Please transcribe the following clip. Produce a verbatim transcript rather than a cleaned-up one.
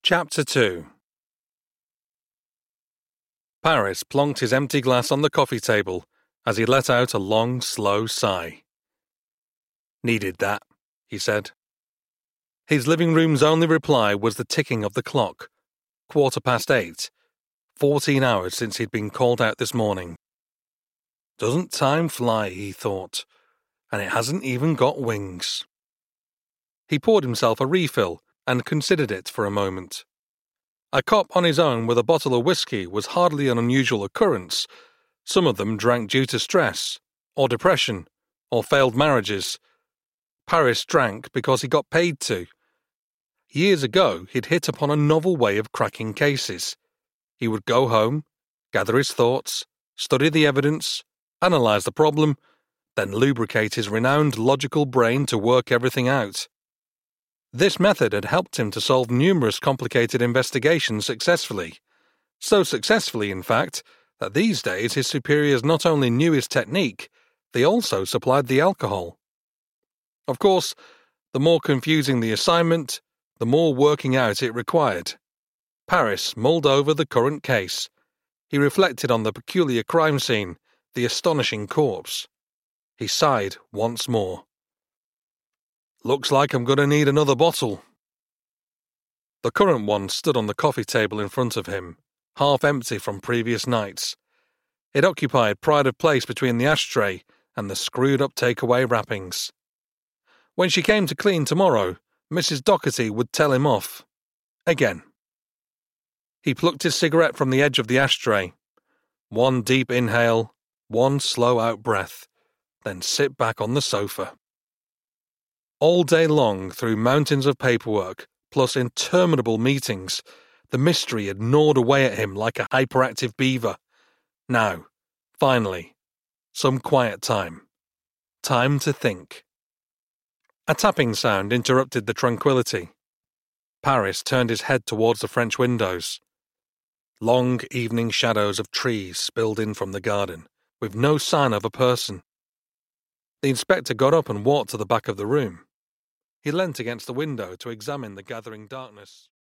Chapter two. Paris plonked his empty glass on the coffee table as he let out a long, slow sigh. "Needed that," he said. His living room's only reply was the ticking of the clock. Quarter past eight. Fourteen hours since he'd been called out this morning. Doesn't time fly, he thought, and it hasn't even got wings. He poured himself a refill and considered it for a moment. A cop on his own with a bottle of whiskey was hardly an unusual occurrence. Some of them drank due to stress, or depression, or failed marriages. Paris drank because he got paid to. Years ago, he'd hit upon a novel way of cracking cases. He would go home, gather his thoughts, study the evidence, analyse the problem, then lubricate his renowned logical brain to work everything out. This method had helped him to solve numerous complicated investigations successfully. So successfully, in fact, that these days his superiors not only knew his technique, they also supplied the alcohol. Of course, the more confusing the assignment, the more working out it required. Paris mulled over the current case. He reflected on the peculiar crime scene, the astonishing corpse. He sighed once more. Looks like I'm going to need another bottle. The current one stood on the coffee table in front of him, half empty from previous nights. It occupied pride of place between the ashtray and the screwed-up takeaway wrappings. When she came to clean tomorrow, Missus Docherty would tell him off. Again. He plucked his cigarette from the edge of the ashtray. One deep inhale, one slow out-breath, then sit back on the sofa. All day long, through mountains of paperwork, plus interminable meetings, the mystery had gnawed away at him like a hyperactive beaver. Now, finally, some quiet time. Time to think. A tapping sound interrupted the tranquility. Paris turned his head towards the French windows. Long evening shadows of trees spilled in from the garden, with no sign of a person. The inspector got up and walked to the back of the room. He leant against the window to examine the gathering darkness.